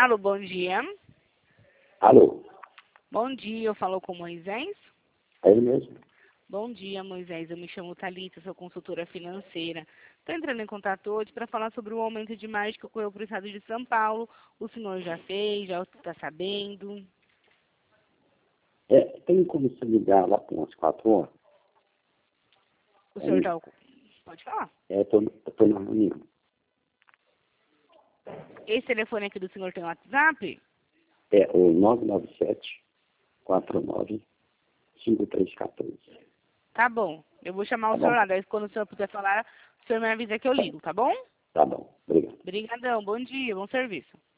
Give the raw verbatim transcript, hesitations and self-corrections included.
Alô, bom dia. Alô, Bom dia, eu falo com Moisés. é ele mesmo? Bom dia, Moisés. Eu me chamo Thalita, sou consultora financeira. Estou entrando em contato hoje para falar sobre o aumento de margem que ocorreu para o estado de São Paulo. O senhor já fez, já está sabendo? É, tem como você ligar lá por umas quatro horas? O É, senhor já... Pode falar. é tô, tô na reunião. Esse telefone aqui do senhor tem WhatsApp? É o nove nove sete, quatro nove, cinco três um quatro. Tá bom. Eu vou chamar Tá o senhor bom? lá. Daí, quando o senhor puder falar, o senhor me avisa que eu ligo, tá bom? Tá bom, obrigado. Obrigadão. Bom dia, bom serviço.